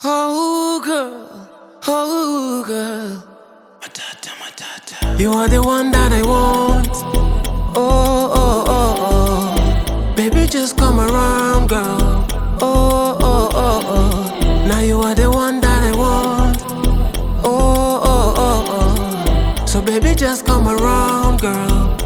Oh girl, you are the one that I want. Oh, baby, just come around, girl. Oh, now you are the one that I want. Oh, so baby, just come around, girl.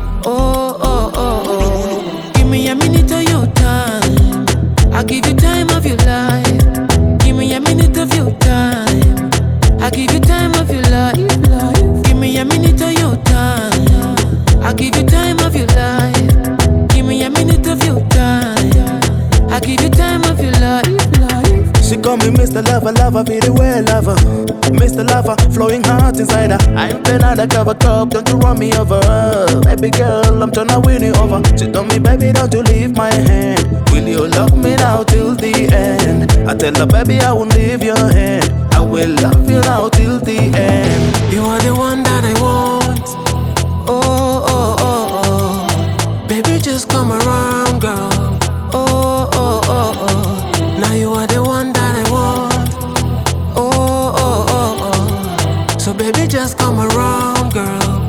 Oh, give me a minute of your time. I'll give you time of your life. Give me a minute of your time. I'll give you time of your life. Give me a minute of your time. I'll give you time of your life. Give me a minute of your time. I'll give you time of your life. She call me Mr. Lover, lover, be the way lover. Mr. Lover, flowing heart inside her. I'm the undercover cop, don't you run me over. Baby girl, I'm tryna win you over. She told me, baby, don't you leave my hand. Will you love me now till the end? I tell her, baby, I won't leave your hand. I will love you now till the end. You are the one that I want. Oh, baby, just come around, girl. Oh, now you are the one that I want. Oh, so baby, just come around, girl.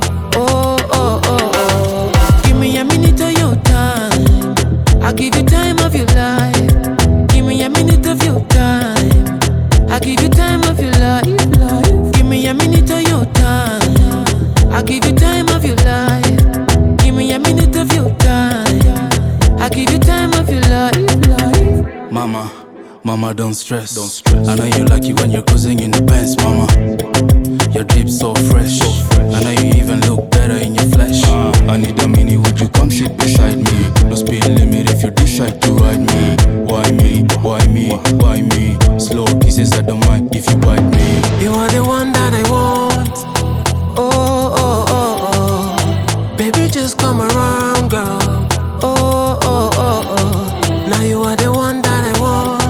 Oh, give me a minute of your time. I'll give you time of your life. Give me a minute of your time. I'll give you time of your life. Give me a minute of your time. I'll give you time of your life. Give me a minute of your time. I'll give you time of your life. Mama, don't stress. I know you like it when you're cruising in the Benz, mama. Your drip so fresh. I know you even look better in your flesh. I need a mini, would you come sit beside me? No speed limit if you decide to ride me. Why me? Why me? Why me? Slow kisses at the mic if you bite me. You are the one that I want. Oh, baby, just come around, girl. Oh, now you are the one that I want.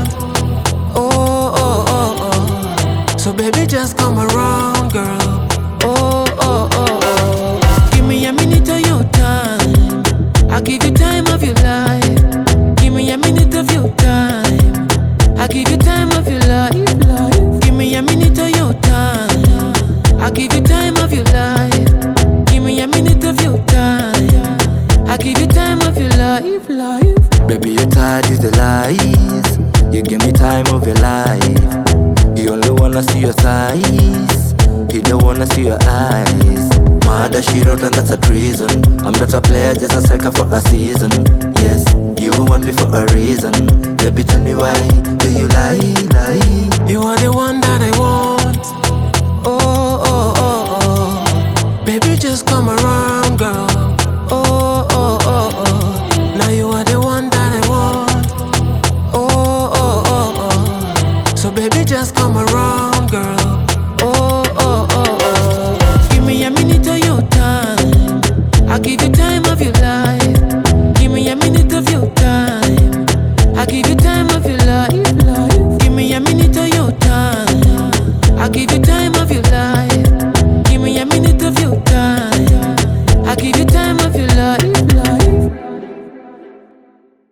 Oh, so baby, just come around, girl. Oh, give me a minute of your time. I'll give you time of your life. Give me a minute of your time. I'll give you time of your life. Give me a minute of your time. I'll give you time of your life. Give me a minute of your time. I'll give you time of your life. Baby, your tide is the lies. You give me time of your life. You only wanna see your thighs. You don't wanna see your eyes. Mother, she wrote and that's a treason. I'm not a player, just a sucker for a season. Yes, you want me for a reason. Baby, tell me why do you lie? You are the one that I want. Oh, baby, just come around, girl. Oh, now you are the one that I want. Oh, so baby, just come around, girl. Oh, give me a minute of your time. I'll give you time of your life. Give me a minute of your time. I'll give you time of your life. Give me a minute of your time. I'll give you time.